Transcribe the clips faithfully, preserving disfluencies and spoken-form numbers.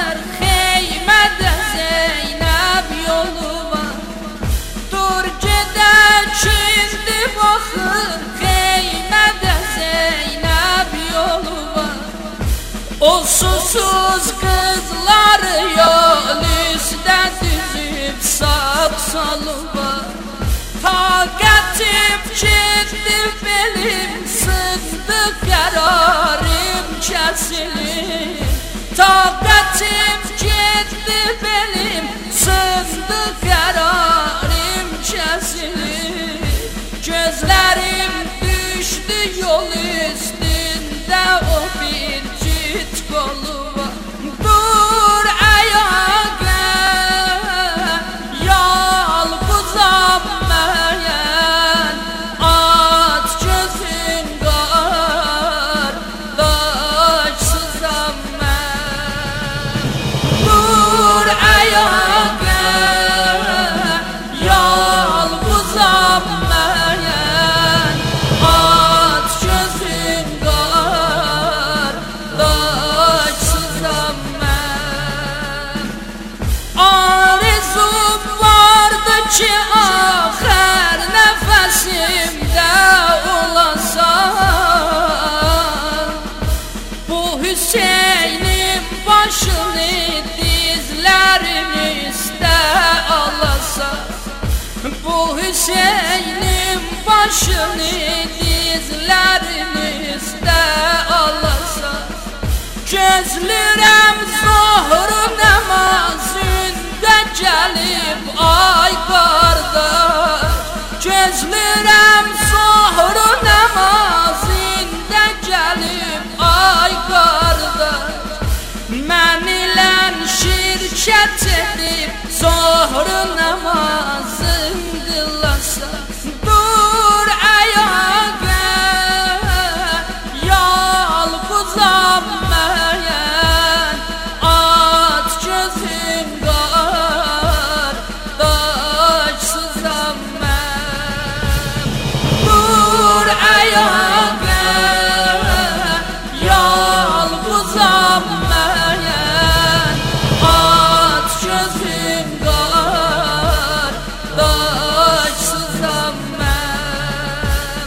baxır xeymədə Zeynəb yolu var. Dur gedək indi baxır xeymədə Zeynəb yolu var. O susuz qızları yol üstə düzüb sağ solu var. Taqətim getdi belim sındı qərarım kəsilir. Taqətim getdi belim sındı qərarım kəsilir. Gözlərim düşdü yol üstündə o bir cüt qolu var. Dur ayağa yalquzam mən, aç gözün qardaşsızam mən. Dur ayağa yalquzam mən, aç gözün qardaşsızam mən. Arzum vardı ki axır nəfəsimdə olasan, bu Hüseynin başını dizlərin üstə alasan. Bu Hüseynin başını dizlərin üstə alasan. Gözlürəm zohru namazında gəlib ay qardaş. Gözlürəm zohru namazında gəlib ay qardaş. Mən ilə şirkət edib zohru namazın qılasan. Dur ayağa yalquzam mən, aç gözün qardaşsızam mən. Dur ayağa yalquzam mən, aç gözün qardaşsızam mən.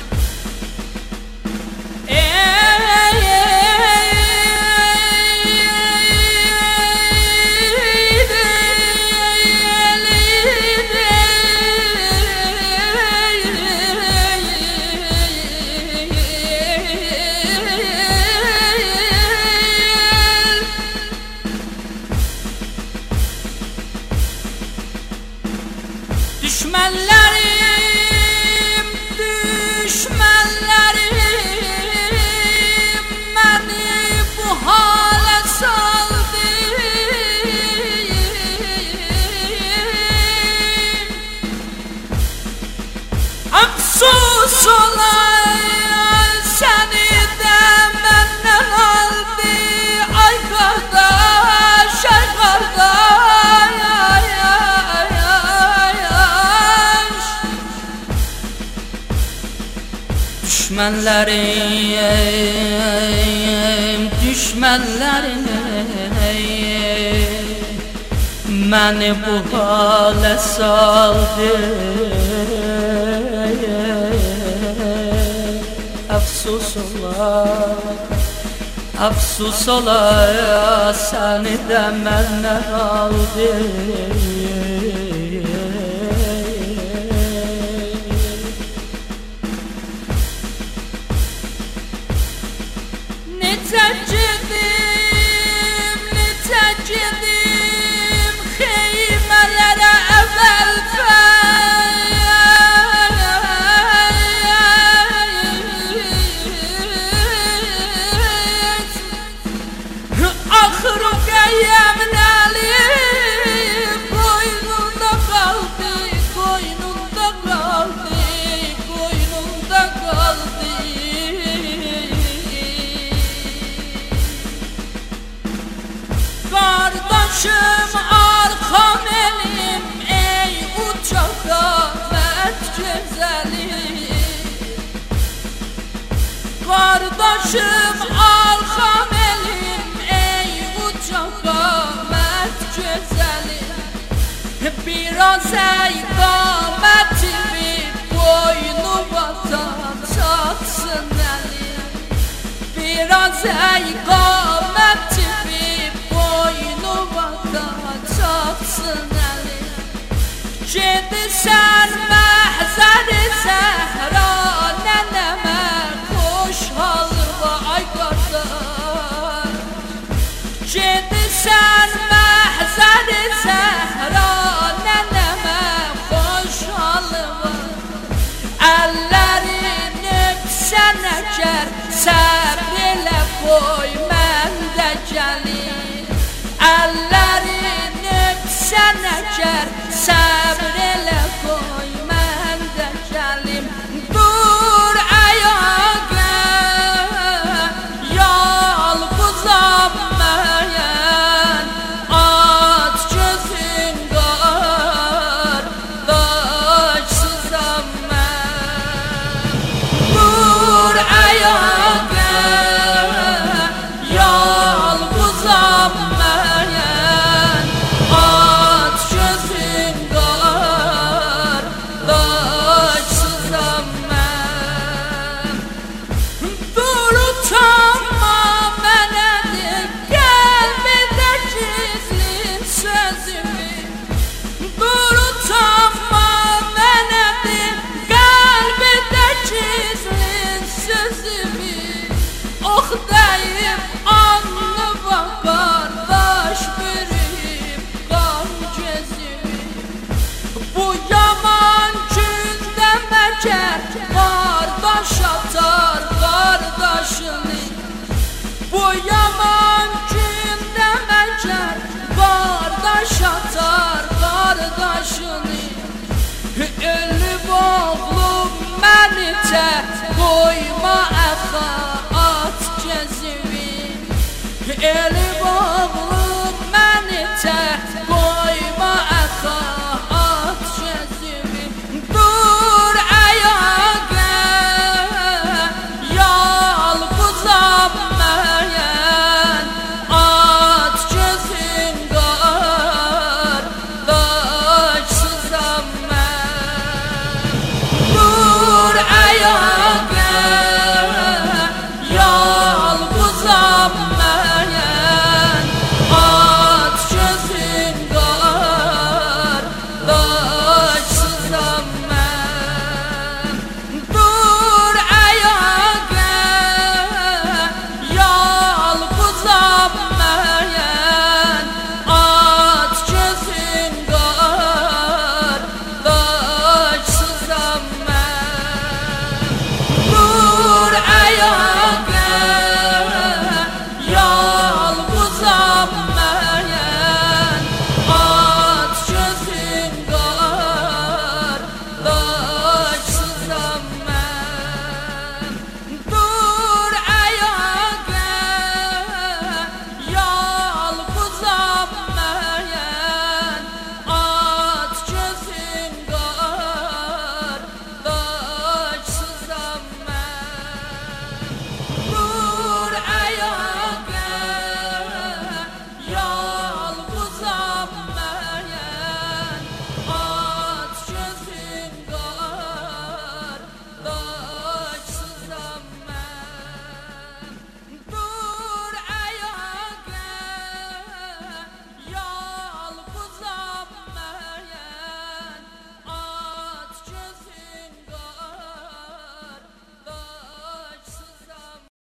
Düşmənlərim, düşmənlərim məni bu halə saldı. Əfsus olay səni də məndən aldı. Ay qardaş, ay qardaş, düşmənlərim, düşmənlərim məni bu halə saldı. Əfsus olar, əfsus olar səni də məndən aldı. Necə gedim, necə gedim xeymələrə əvvəl fəz. Axır qəyyəmin əli qoynunda qaldı, qoynunda qaldı, qoynunda qaldı. Qardaşım arxam elim, ey uçaq qamət gözəli. Qardaşım arxam elim, ey uçaq qamət Biraz eğqamətimi boynuma tatsın əlim. Biraz eğqamətimi boynuma tatsın əlim. Gedirsən məhzəri səhra, nənəmə xoş halva ay qardaş. Gedirsən məhzəri səhra, nənəmə xoş halva. Əllərin öpsən əgər, səbr elə qoy mən də gəlim. Əllərin öpsən əgər, səbr elə qoy mən də gəlim. Dur ayağa, yalquzam mən, aç gözün qardaşsızam mən. Dur ayağa, yalquzam mən, aç gözün qardaşsızam mən. Dur utanma mənədir, qəlbində gizlin sözümü. Dur utanma mənədir, qəlbində gizlin sözümü. Ox dəyib alnıma qardaş bürüyüb qan gözümü. Bu yaman gündə məgər qardaş atar qardaşını. Bu yaman gündə məgər qardaş atar qardaşını. Ölüb oğlum məni tək qoyma